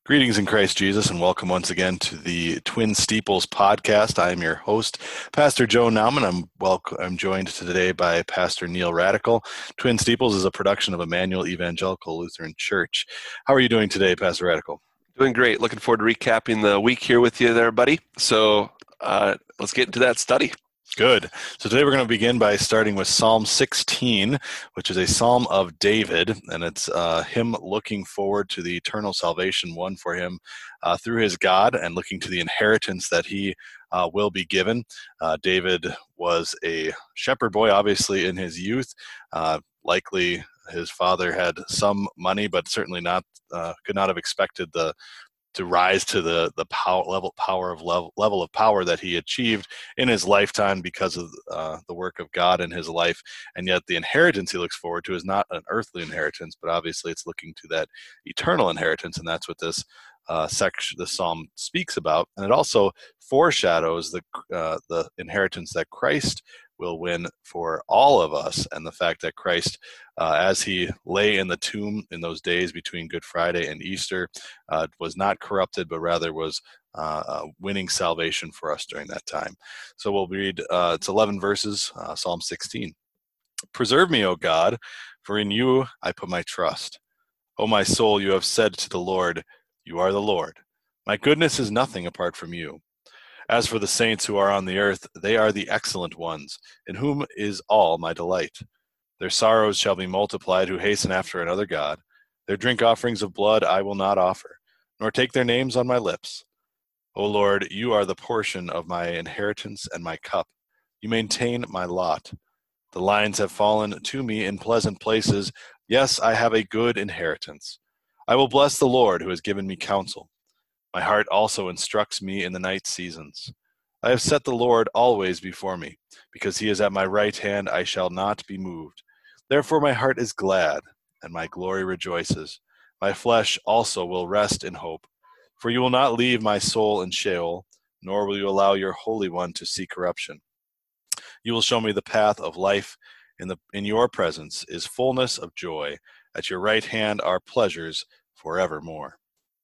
Greetings in Christ Jesus, and welcome once again to the Twin Steeples podcast. I am your host, Pastor Joe Nauman. I'm joined today by Pastor Neil Radical. Twin Steeples is a production of Emmanuel Evangelical Lutheran Church. How are you doing today, Pastor Radical? Doing great. Looking forward to recapping the week here with you there, buddy. So let's get into that study. Good. So today we're going to begin by starting with Psalm 16, which is a psalm of David, and it's him looking forward to the eternal salvation won for him through his God and looking to the inheritance that he will be given. David was a shepherd boy, obviously, in his youth. Likely his father had some money, but certainly could not have expected to rise to the level of power that he achieved in his lifetime because of the work of God in his life. And yet the inheritance he looks forward to is not an earthly inheritance, but obviously it's looking to that eternal inheritance, and that's what this the psalm speaks about. And it also foreshadows the inheritance that Christ will win for all of us, and the fact that Christ, as he lay in the tomb in those days between Good Friday and Easter, was not corrupted, but rather was winning salvation for us during that time. So we'll read, it's 11 verses, Psalm 16. Preserve me, O God, for in you I put my trust. O my soul, you have said to the Lord, you are the Lord. My goodness is nothing apart from you. As for the saints who are on the earth, they are the excellent ones, in whom is all my delight. Their sorrows shall be multiplied who hasten after another God. Their drink offerings of blood I will not offer, nor take their names on my lips. O Lord, you are the portion of my inheritance and my cup. You maintain my lot. The lines have fallen to me in pleasant places. Yes, I have a good inheritance. I will bless the Lord who has given me counsel. My heart also instructs me in the night seasons. I have set the Lord always before me. Because he is at my right hand, I shall not be moved. Therefore my heart is glad, and my glory rejoices. My flesh also will rest in hope. For you will not leave my soul in Sheol, nor will you allow your Holy One to see corruption. You will show me the path of life. In your presence is fullness of joy. At your right hand are pleasures forevermore.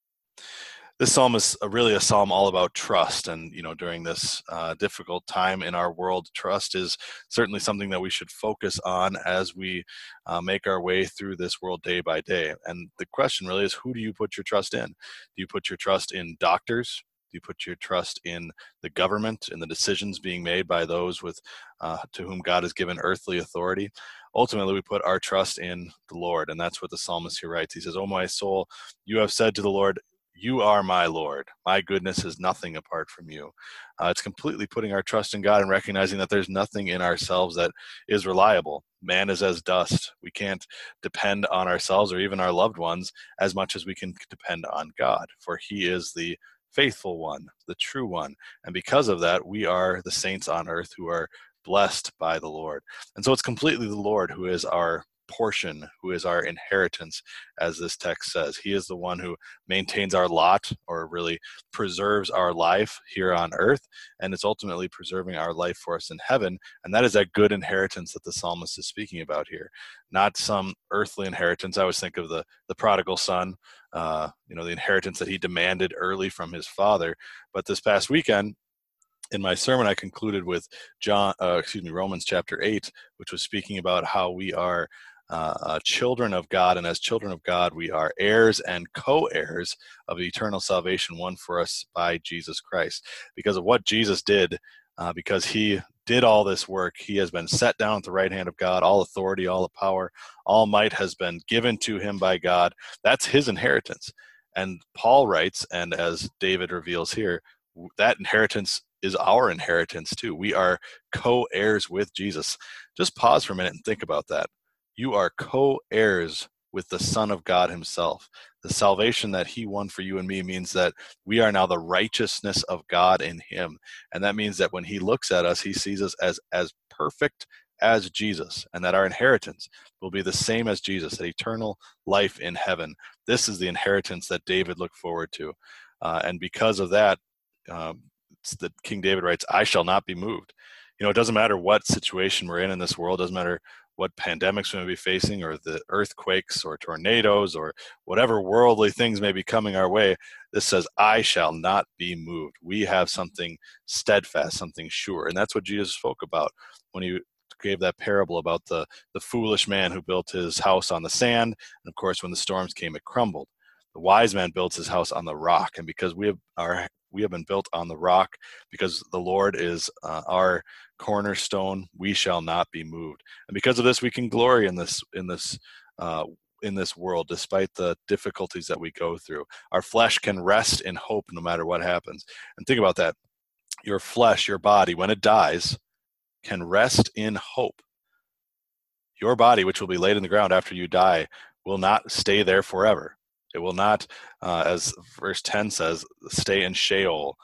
This psalm is really a psalm all about trust, and during this difficult time in our world, trust is certainly something that we should focus on as we make our way through this world day by day. And the question really is, who do you put your trust in? Do you put your trust in doctors? Do you put your trust in the government, in the decisions being made by those to whom God has given earthly authority? Ultimately, we put our trust in the Lord, and that's what the psalmist here writes. He says, "O my soul, you have said to the Lord, you are my Lord. My goodness is nothing apart from you." It's completely putting our trust in God and recognizing that there's nothing in ourselves that is reliable. Man is as dust. We can't depend on ourselves or even our loved ones as much as we can depend on God, for he is the faithful one, the true one. And because of that, we are the saints on earth who are blessed by the Lord. And so it's completely the Lord who is our portion, who is our inheritance, as this text says. He is the one who maintains our lot, or really preserves our life here on earth, and it's ultimately preserving our life for us in heaven. And that is that good inheritance that the psalmist is speaking about here, not some earthly inheritance. I always think of the prodigal son, the inheritance that he demanded early from his father. But this past weekend, in my sermon, I concluded with Romans chapter 8, which was speaking about how we are children of God, and as children of God, we are heirs and co-heirs of eternal salvation won for us by Jesus Christ. Because of what Jesus did, because he did all this work, he has been set down at the right hand of God. All authority, all the power, all might has been given to him by God. That's his inheritance. And Paul writes, and as David reveals here, that inheritance is our inheritance too. We are co-heirs with Jesus. Just pause for a minute and think about that. You are co-heirs with the Son of God himself. The salvation that he won for you and me means that we are now the righteousness of God in him. And that means that when he looks at us, he sees us as perfect as Jesus, and that our inheritance will be the same as Jesus, that eternal life in heaven. This is the inheritance that David looked forward to. And because of that, King David writes, "I shall not be moved." It doesn't matter what situation we're in this world. It doesn't matter what pandemics we may be facing, or the earthquakes or tornadoes or whatever worldly things may be coming our way, this says, I shall not be moved. We have something steadfast, something sure. And that's what Jesus spoke about when he gave that parable about the foolish man who built his house on the sand. And of course, when the storms came, it crumbled. The wise man builds his house on the rock. And because we have been built on the rock, because the Lord is our cornerstone, we shall not be moved. And because of this, we can glory in this world, despite the difficulties that we go through. Our flesh can rest in hope no matter what happens. And think about that. Your flesh, your body, when it dies, can rest in hope. Your body, which will be laid in the ground after you die, will not stay there forever. It will not, as verse 10 says, stay in Sheol.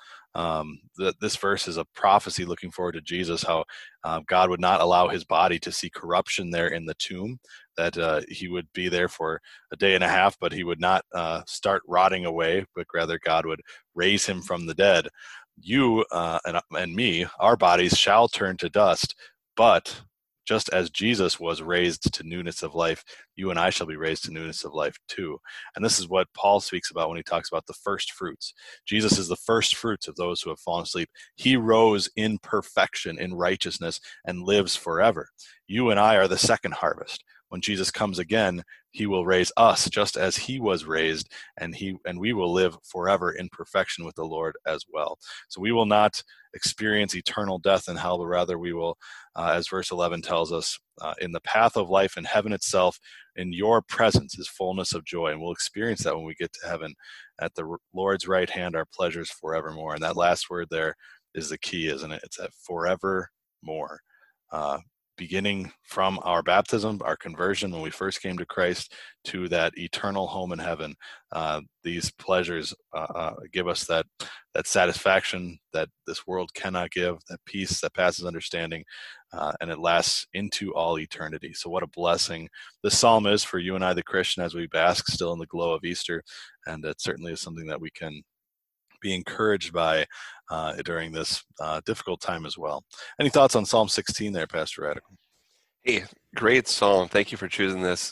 This verse is a prophecy looking forward to Jesus, how God would not allow his body to see corruption there in the tomb, that he would be there for a day and a half, but he would not start rotting away, but rather God would raise him from the dead. You and me, our bodies shall turn to dust, but just as Jesus was raised to newness of life, you and I shall be raised to newness of life too. And this is what Paul speaks about when he talks about the first fruits. Jesus is the first fruits of those who have fallen asleep. He rose in perfection, in righteousness, and lives forever. You and I are the second harvest. When Jesus comes again, he will raise us just as he was raised, and we will live forever in perfection with the Lord as well. So we will not experience eternal death in hell, but rather we will, as verse 11 tells us, in the path of life in heaven itself, in your presence is fullness of joy. And we'll experience that when we get to heaven. At the Lord's right hand are pleasures forevermore. And that last word there is the key, isn't it? It's at forevermore. Beginning from our baptism, our conversion when we first came to Christ, to that eternal home in heaven. These pleasures give us that satisfaction that this world cannot give, that peace that passes understanding, and it lasts into all eternity. So what a blessing this psalm is for you and I, the Christian, as we bask still in the glow of Easter. And it certainly is something that we can be encouraged by during this difficult time as well. Any thoughts on Psalm 16 there, Pastor Radical? Hey, great psalm. Thank you for choosing this.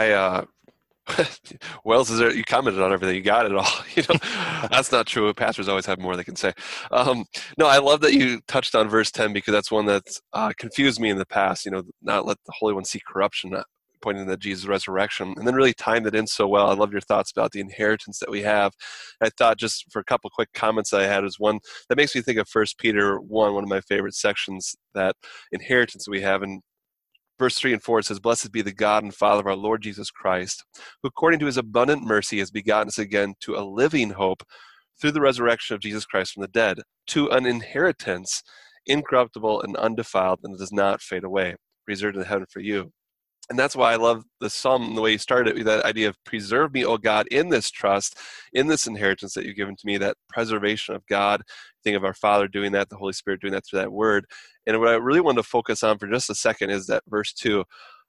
Wells, you commented on everything. You got it all. That's not true. Pastors always have more they can say. No, I love that you touched on verse 10, because that's one that's confused me in the past. Not let the Holy One see corruption, pointing to Jesus' resurrection, and then really timed it in so well. I love your thoughts about the inheritance that we have. I thought, just for a couple quick comments I had, is one that makes me think of 1 Peter 1, one of my favorite sections, that inheritance we have. And verse 3 and 4, it says, "Blessed be the God and Father of our Lord Jesus Christ, who according to his abundant mercy has begotten us again to a living hope through the resurrection of Jesus Christ from the dead, to an inheritance incorruptible and undefiled, and that does not fade away, reserved in heaven for you." And that's why I love the psalm, the way you started it, with that idea of preserve me, O God, in this trust, in this inheritance that you've given to me, that preservation of God. Think of our Father doing that, the Holy Spirit doing that through that word. And what I really want to focus on for just a second is that verse 2,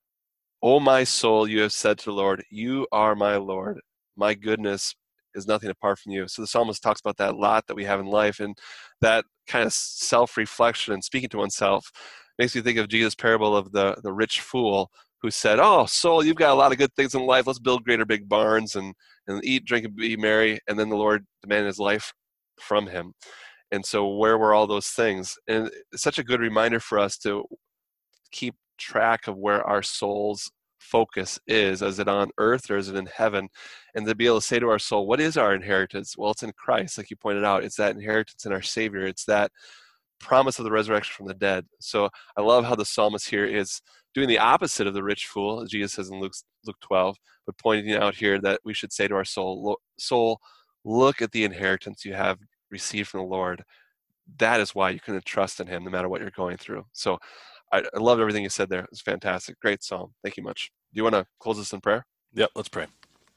"O my soul, you have said to the Lord, you are my Lord. My goodness is nothing apart from you." So the psalmist talks about that lot that we have in life, and that kind of self-reflection and speaking to oneself makes me think of Jesus' parable of the rich fool, who said, "Oh, soul, you've got a lot of good things in life. Let's build greater big barns and eat, drink, and be merry." And then the Lord demanded his life from him. And so where were all those things? And it's such a good reminder for us to keep track of where our soul's focus is. Is it on earth or is it in heaven? And to be able to say to our soul, what is our inheritance? Well, it's in Christ, like you pointed out. It's that inheritance in our Savior. It's that promise of the resurrection from the dead. So I love how the psalmist here is doing the opposite of the rich fool, as Jesus says in Luke 12, but pointing out here that we should say to our soul, "Soul, look at the inheritance you have received from the Lord. That is why you can trust in him no matter what you're going through." So I love everything you said there. It's fantastic. Great psalm. Thank you much. Do you want to close us in prayer? Yep, let's pray.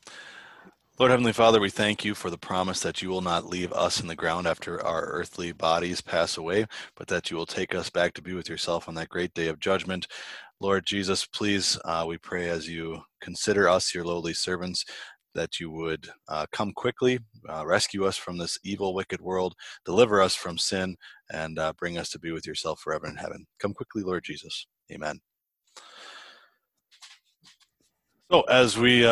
Lord Heavenly Father, we thank you for the promise that you will not leave us in the ground after our earthly bodies pass away, but that you will take us back to be with yourself on that great day of judgment. Lord Jesus, please, we pray as you consider us, your lowly servants, that you would come quickly, rescue us from this evil, wicked world, deliver us from sin, and bring us to be with yourself forever in heaven. Come quickly, Lord Jesus. Amen. So as we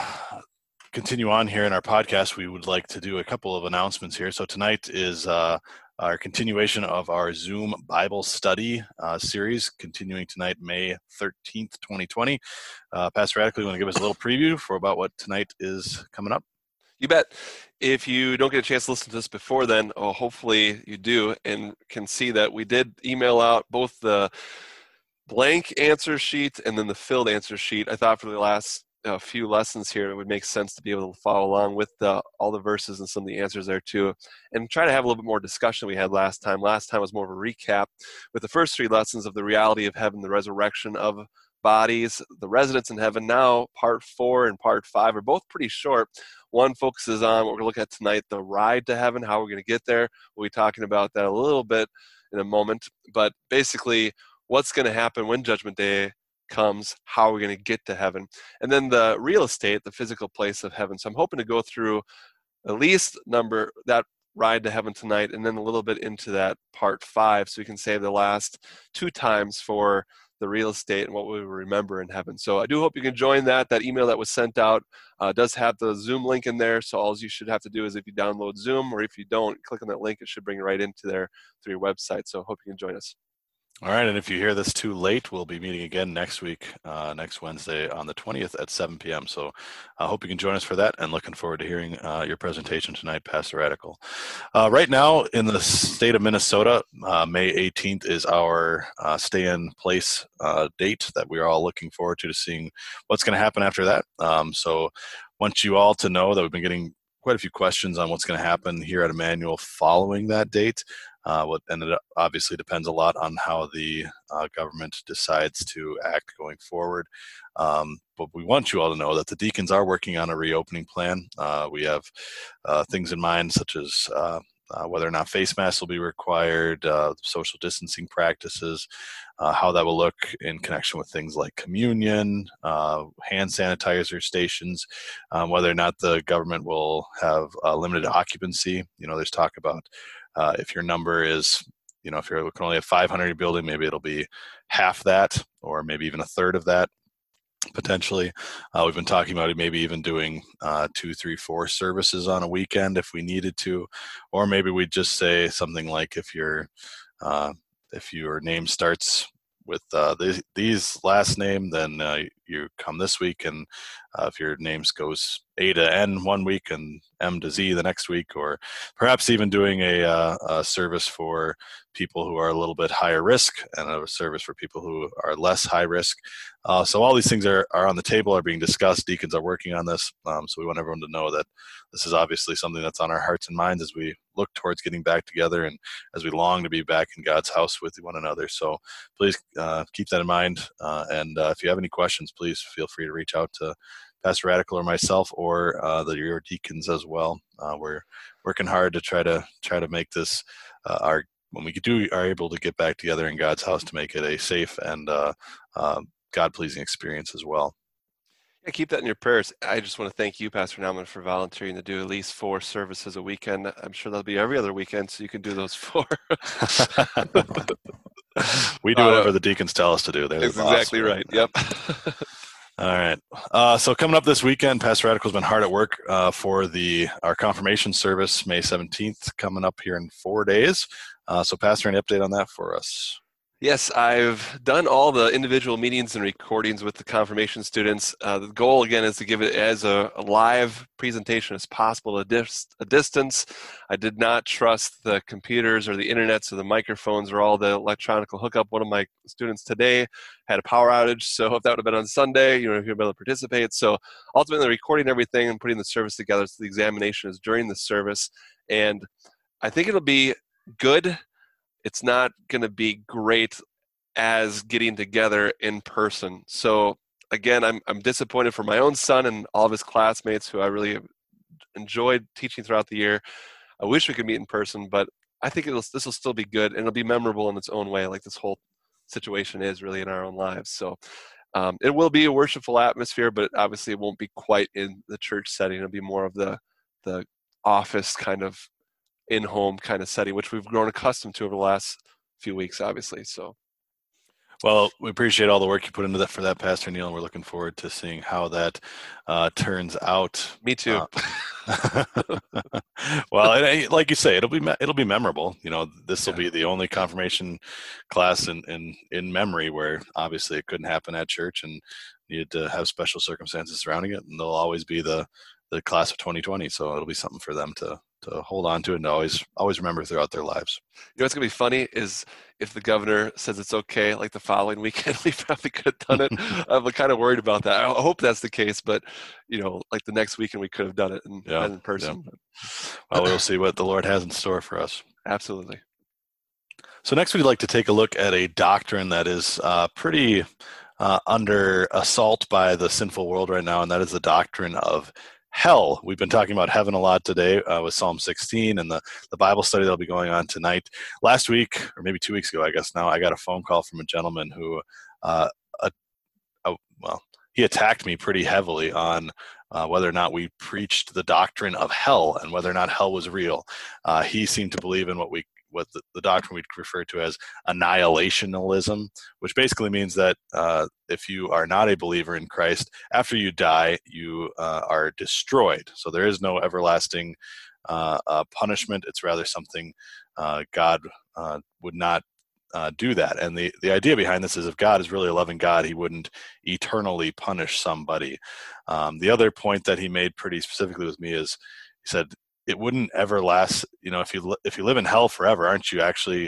continue on here in our podcast, we would like to do a couple of announcements here. So tonight is our continuation of our Zoom Bible study series, continuing tonight, May 13th, 2020. Pastor Radical, you want to give us a little preview for about what tonight is coming up? You bet. If you don't get a chance to listen to this before then, hopefully you do and can see that we did email out both the blank answer sheet and then the filled answer sheet. I thought for the last few lessons here, it would make sense to be able to follow along with all the verses and some of the answers there too, and try to have a little bit more discussion than we had last time. Last time was more of a recap with the first three lessons of the reality of heaven, the resurrection of bodies, the residence in heaven. Now, part 4 and part 5 are both pretty short. One focuses on what we're going to look at tonight, the ride to heaven, how we're going to get there. We'll be talking about that a little bit in a moment, but basically, what's going to happen when Judgment Day comes, how are we going to get to heaven, and then the real estate, the physical place of heaven. So I'm hoping to go through at least that ride to heaven tonight, and then a little bit into that part 5, so we can save the last 2 times for the real estate and what we remember in heaven. So I do hope you can join that. That email that was sent out does have the Zoom link in there. So all you should have to do is if you download Zoom, or if you don't, click on that link. It should bring you right into there through your website. So I hope you can join us. All right, and if you hear this too late, we'll be meeting again next week, next Wednesday on the 20th at 7 p.m. So I hope you can join us for that, and looking forward to hearing your presentation tonight, Pastor Radical. Right now in the state of Minnesota, May 18th is our stay-in-place date that we are all looking forward to seeing what's going to happen after that. So want you all to know that we've been getting quite a few questions on what's going to happen here at Emmanuel following that date. And it obviously depends a lot on how the government decides to act going forward. But we want you all to know that the deacons are working on a reopening plan. We have things in mind, such as whether or not face masks will be required, social distancing practices, how that will look in connection with things like communion, hand sanitizer stations, whether or not the government will have limited occupancy. There's talk about if your number is, if you can only have 500 in your building, maybe it'll be half that, or maybe even a third of that, potentially. We've been talking about maybe even doing 2, 3, 4 services on a weekend if we needed to, or maybe we'd just say something like if your name starts with these last name, then you come this week, and if your names goes A to N one week and M to Z the next week, or perhaps even doing a service for people who are a little bit higher risk and a service for people who are less high risk. So all these things are on the table, are being discussed. Deacons are working on this. So we want everyone to know that this is obviously something that's on our hearts and minds as we look towards getting back together and as we long to be back in God's house with one another. So please keep that in mind. And if you have any questions, please feel free to reach out to Pastor Radical or myself, or your deacons as well. We're working hard to try to make this when we are able to get back together in God's house, to make it a safe and God-pleasing experience as well. Yeah, keep that in your prayers. I just want to thank you, Pastor Nauman, for volunteering to do at least 4 services a weekend. I'm sure that'll be every other weekend, so you can do those 4. We do whatever the deacons tell us to do. That's exactly right. Yep. All right. So coming up this weekend, Pastor Radical's been hard at work for our confirmation service, May 17th, coming up here in 4 days. So Pastor, any update on that for us? Yes, I've done all the individual meetings and recordings with the confirmation students. The goal, again, is to give it as a live presentation as possible at a distance. I did not trust the computers or the internet, so the microphones or all the electronic hookup. One of my students today had a power outage, so if that would have been on Sunday, you'd be able to participate. So ultimately, recording everything and putting the service together, so the examination is during the service. And I think it'll be good. It's not going to be great as getting together in person. So again, I'm disappointed for my own son and all of his classmates who I really enjoyed teaching throughout the year. I wish we could meet in person, but I think this will still be good, and it'll be memorable in its own way, like this whole situation is really in our own lives. So it will be a worshipful atmosphere, but obviously it won't be quite in the church setting. It'll be more of the office kind of in-home kind of setting, which we've grown accustomed to over the last few weeks, obviously. So, Well, we appreciate all the work you put into that for that, Pastor Neil, and we're looking forward to seeing how that turns out. Me too. Well, like you say, it'll be memorable. This will Yeah. be the only confirmation class in memory where obviously it couldn't happen at church and needed to have special circumstances surrounding it, and they'll always be the class of 2020. So it'll be something for them to hold on to and always remember throughout their lives. You know what's gonna be funny is if the governor says it's okay, like the following weekend, we probably could have done it. I'm kind of worried about that. I hope that's the case, but like the next weekend we could have done it in person. Yeah. Well, we'll see what the Lord has in store for us. Absolutely. So next, we'd like to take a look at a doctrine that is pretty under assault by the sinful world right now, and that is the doctrine of hell. We've been talking about heaven a lot today with Psalm 16 and the Bible study that'll be going on tonight. Last week, or maybe 2 weeks ago, I guess now, I got a phone call from a gentleman who, he attacked me pretty heavily on whether or not we preached the doctrine of hell and whether or not hell was real. He seemed to believe in what the doctrine we'd refer to as annihilationism, which basically means that if you are not a believer in Christ, after you die, you are destroyed. So there is no everlasting punishment. It's rather something God would not do that. And the idea behind this is if God is really a loving God, he wouldn't eternally punish somebody. The other point that he made pretty specifically with me is he said, it wouldn't ever last. If you live in hell forever, don't you actually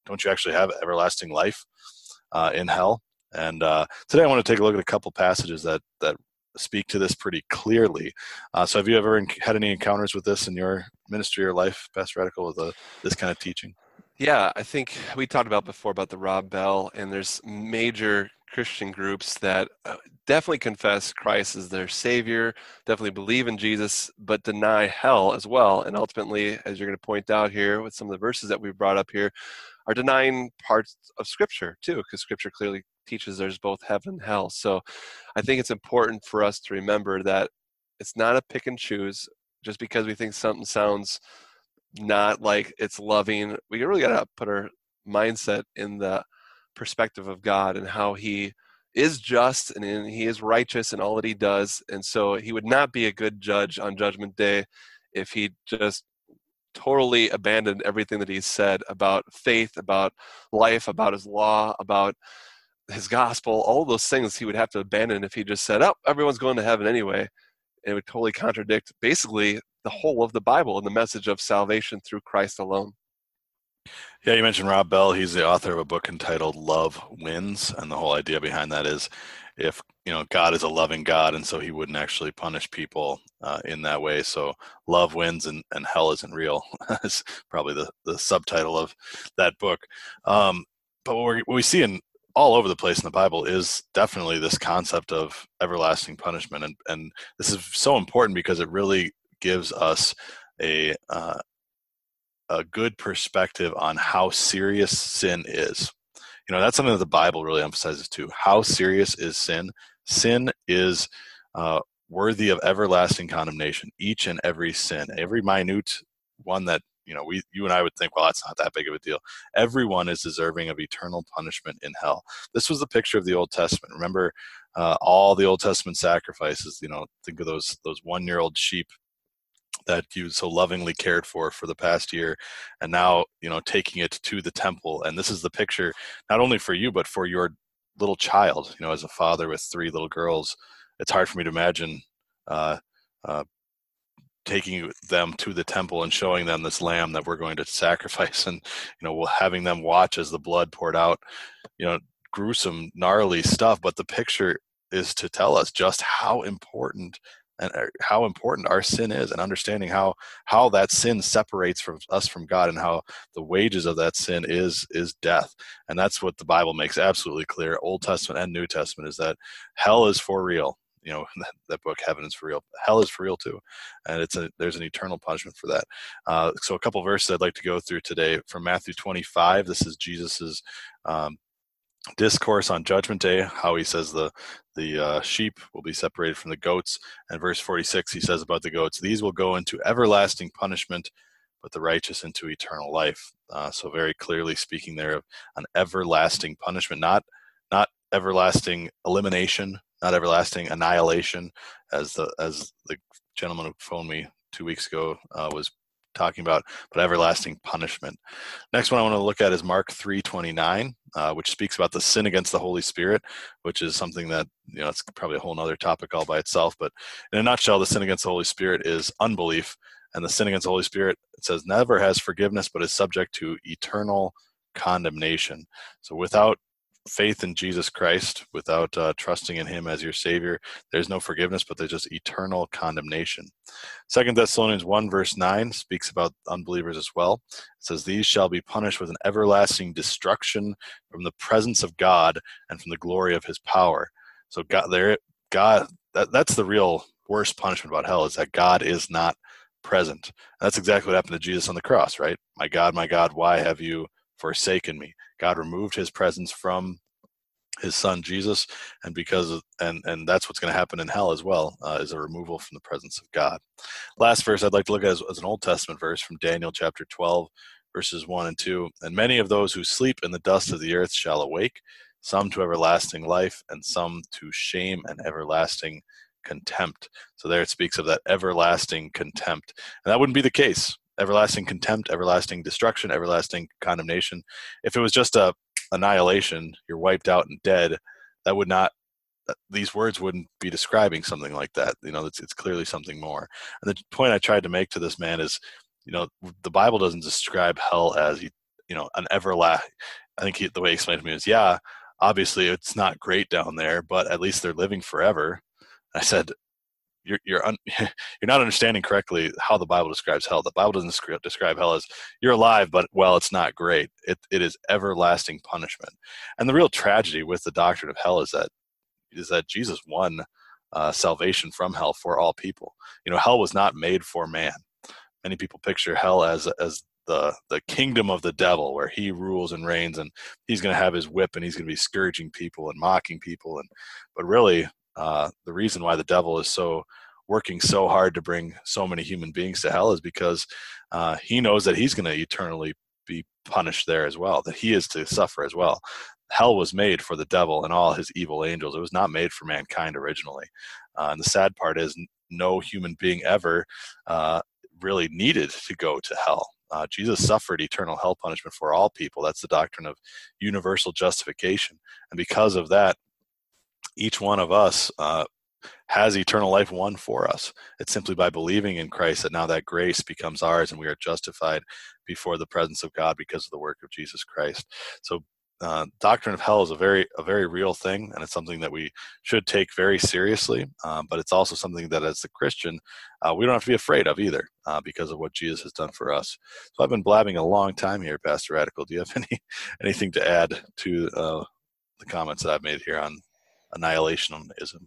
have everlasting life in hell? And today I want to take a look at a couple passages that speak to this pretty clearly. So have you ever had any encounters with this in your ministry or life, Pastor Radical, with this kind of teaching? Yeah, I think we talked about before about the Rob Bell, and there's major Christian groups that definitely confess Christ as their Savior, definitely believe in Jesus, but deny hell as well. And ultimately, as you're going to point out here with some of the verses that we've brought up here, are denying parts of Scripture too, because Scripture clearly teaches there's both heaven and hell. So I think it's important for us to remember that it's not a pick and choose. Just because we think something sounds not like it's loving, we really got to put our mindset in the perspective of God and how he is just and he is righteous in all that he does. And so he would not be a good judge on Judgment Day if he just totally abandoned everything that he said about faith, about life, about his law, about his gospel. All those things he would have to abandon if he just said, oh, everyone's going to heaven anyway. It would totally contradict basically the whole of the Bible and the message of salvation through Christ alone. Yeah, you mentioned Rob Bell. He's the author of a book entitled Love Wins, and the whole idea behind that is if God is a loving God, and so he wouldn't actually punish people in that way. So love wins and hell isn't real is probably the subtitle of that book. But what we see in all over the place in the Bible is definitely this concept of everlasting punishment, and this is so important because it really gives us a good perspective on how serious sin is. That's something that the Bible really emphasizes too. How serious is sin? Sin is worthy of everlasting condemnation. Each and every sin, every minute one that you and I would think, well, that's not that big of a deal. Everyone is deserving of eternal punishment in hell. This was the picture of the Old Testament. Remember all the Old Testament sacrifices. Think of those 1-year-old sheep that you so lovingly cared for the past year, and now taking it to the temple. And this is the picture not only for you but for your little child. As a father with 3 little girls, it's hard for me to imagine taking them to the temple and showing them this lamb that we're going to sacrifice, and having them watch as the blood poured out. Gruesome, gnarly stuff, but the picture is to tell us just how important our sin is, and understanding how that sin separates us from God, and how the wages of that sin is death. And that's what the Bible makes absolutely clear, Old Testament and New Testament, is that hell is for real. That book, Heaven is for real. Hell is for real too, and there's an eternal punishment for that. So a couple verses I'd like to go through today from Matthew 25. This is Jesus's discourse on Judgment Day, how he says the sheep will be separated from the goats. And verse 46, he says about the goats, these will go into everlasting punishment, but the righteous into eternal life. So very clearly speaking there of an everlasting punishment, not everlasting elimination, not everlasting annihilation, as the gentleman who phoned me 2 weeks ago was talking about, but everlasting punishment. Next one I want to look at is Mark 3:29, which speaks about the sin against the Holy Spirit, which is something that, it's probably a whole other topic all by itself. But in a nutshell, the sin against the Holy Spirit is unbelief. And the sin against the Holy Spirit, it says, never has forgiveness, but is subject to eternal condemnation. So without faith in Jesus Christ, without trusting in him as your Savior, there's no forgiveness, but there's just eternal condemnation. 2 Thessalonians 1 verse 9 speaks about unbelievers as well. It says, these shall be punished with an everlasting destruction from the presence of God and from the glory of his power. So that's the real worst punishment about hell, is that God is not present. And that's exactly what happened to Jesus on the cross, right? My God, why have you forsaken me? God removed his presence from his son Jesus, and and that's what's going to happen in hell as well, is a removal from the presence of God. Last verse I'd like to look at as an Old Testament verse from Daniel chapter 12, verses 1 and 2. And many of those who sleep in the dust of the earth shall awake, some to everlasting life, and some to shame and everlasting contempt. So there it speaks of that everlasting contempt. And that wouldn't be the case. Everlasting contempt, everlasting destruction, everlasting condemnation. If it was just a annihilation, you're wiped out and dead, that would not, these words wouldn't be describing something like that. It's clearly something more. And the point I tried to make to this man is, the Bible doesn't describe hell as, an everlasting. I think the way he explained to me is, yeah, obviously it's not great down there, but at least they're living forever. I said, you're not understanding correctly how the Bible describes hell. The Bible doesn't describe hell as you're alive, but it's not great. It is everlasting punishment. And the real tragedy with the doctrine of hell is that Jesus won salvation from hell for all people. Hell was not made for man. Many people picture hell as the kingdom of the devil, where he rules and reigns, and he's going to have his whip, and he's going to be scourging people and mocking people. But really, the reason why the devil is working so hard to bring so many human beings to hell is because he knows that he's going to eternally be punished there as well, that he is to suffer as well. Hell was made for the devil and all his evil angels. It was not made for mankind originally. And the sad part is no human being ever really needed to go to hell. Jesus suffered eternal hell punishment for all people. That's the doctrine of universal justification. And because of that, each one of us has eternal life won for us. It's simply by believing in Christ that now that grace becomes ours, and we are justified before the presence of God because of the work of Jesus Christ. So doctrine of hell is a very real thing, and it's something that we should take very seriously, but it's also something that as a Christian we don't have to be afraid of either, because of what Jesus has done for us. So I've been blabbing a long time here, Pastor Radical. Do you have anything to add to the comments that I've made here on annihilationism?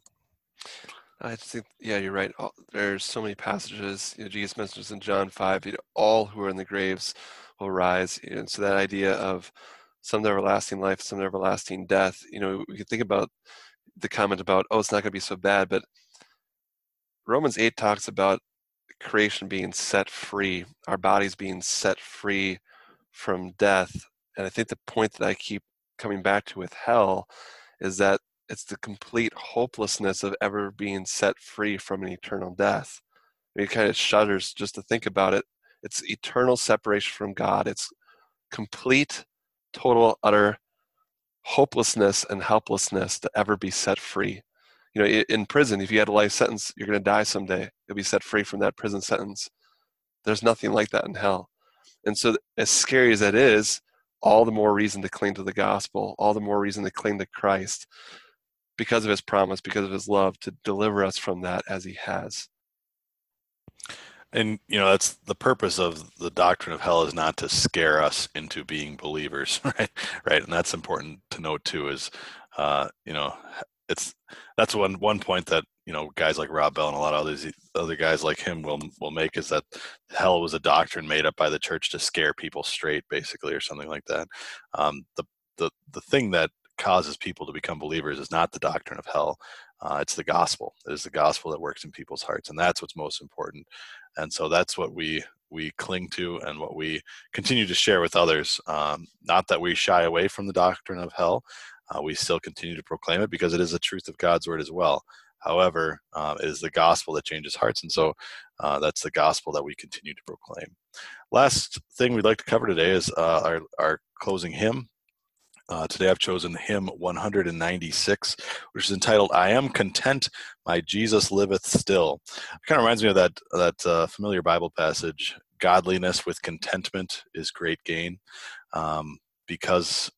I think, yeah, you're right. There's so many passages. Jesus mentions in John 5, all who are in the graves will rise. And so that idea of some everlasting life, some everlasting death. We could think about the comment about, it's not going to be so bad, but Romans 8 talks about creation being set free, our bodies being set free from death. And I think the point that I keep coming back to with hell is that it's the complete hopelessness of ever being set free from an eternal death. It kind of shudders just to think about it. It's eternal separation from God. It's complete, total, utter hopelessness and helplessness to ever be set free. In prison, if you had a life sentence, you're going to die someday. You'll be set free from that prison sentence. There's nothing like that in hell. And so as scary as that is, all the more reason to cling to the gospel, all the more reason to cling to Christ, because of his promise, because of his love, to deliver us from that as he has. And, that's the purpose of the doctrine of hell, is not to scare us into being believers, right? Right. And that's important to note too, is, that's one point that, guys like Rob Bell and a lot of other guys like him will make, is that hell was a doctrine made up by the church to scare people straight, basically, or something like that. The thing that causes people to become believers is not the doctrine of hell. It's the gospel. It is the gospel that works in people's hearts, and that's what's most important. And so that's what we cling to and what we continue to share with others. Not that we shy away from the doctrine of hell, We still continue to proclaim it because it is the truth of God's word as well. However, it is the gospel that changes hearts, and so that's the gospel that we continue to proclaim. Last thing we'd like to cover today is our closing hymn. Today I've chosen hymn 196, which is entitled, "I Am Content, My Jesus Liveth Still." It kind of reminds me of that familiar Bible passage, "Godliness with contentment is great gain," because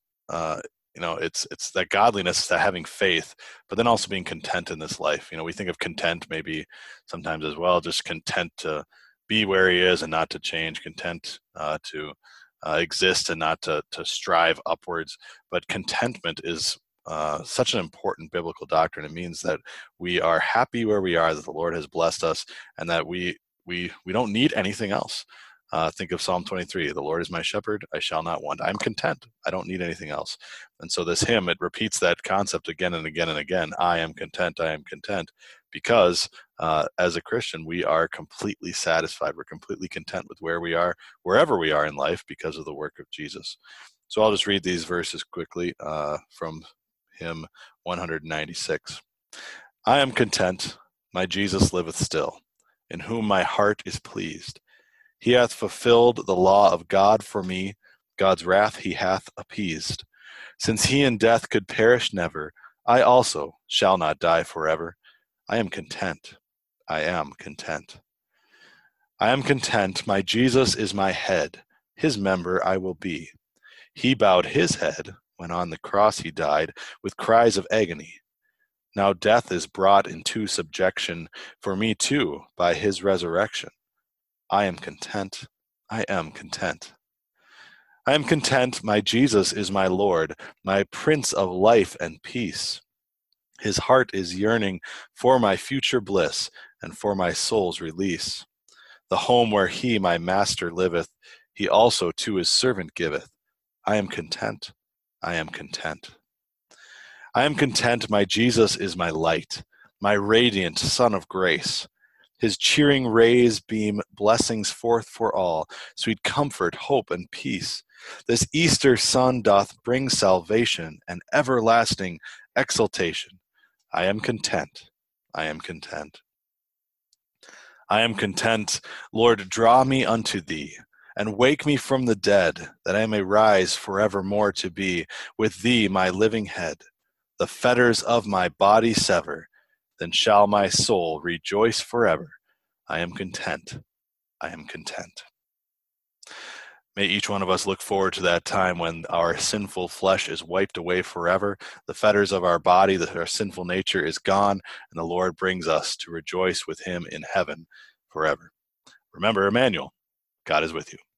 it's that godliness, that having faith, but then also being content in this life. We think of content maybe sometimes as well, just content to be where he is and not to change, content to exist and not to strive upwards. But contentment is such an important biblical doctrine. It means that we are happy where we are, that the Lord has blessed us, and that we don't need anything else. Think of Psalm 23, "The Lord is my shepherd, I shall not want." I'm content. I don't need anything else. And so this hymn, it repeats that concept again and again and again. I am content, because as a Christian, we are completely satisfied. We're completely content with where we are, wherever we are in life, because of the work of Jesus. So I'll just read these verses quickly from hymn 196. "I am content, my Jesus liveth still, in whom my heart is pleased. He hath fulfilled the law of God for me, God's wrath he hath appeased. Since he in death could perish never, I also shall not die forever. I am content, I am content. I am content, my Jesus is my head, his member I will be. He bowed his head, when on the cross he died, with cries of agony. Now death is brought into subjection for me too by his resurrection. I am content, I am content. I am content, my Jesus is my Lord, my Prince of life and peace. His heart is yearning for my future bliss and for my soul's release. The home where he, my master, liveth, he also to his servant giveth. I am content, I am content. I am content, my Jesus is my light, my radiant Son of grace. His cheering rays beam blessings forth for all, sweet comfort, hope, and peace. This Easter sun doth bring salvation and everlasting exultation. I am content, I am content. I am content, Lord, draw me unto thee, and wake me from the dead, that I may rise forevermore to be with thee, my living head. The fetters of my body sever, then shall my soul rejoice forever. I am content, I am content. May each one of us look forward to that time when our sinful flesh is wiped away forever, the fetters of our body, that our sinful nature is gone, and the Lord brings us to rejoice with him in heaven forever. Remember, Emmanuel, God is with you.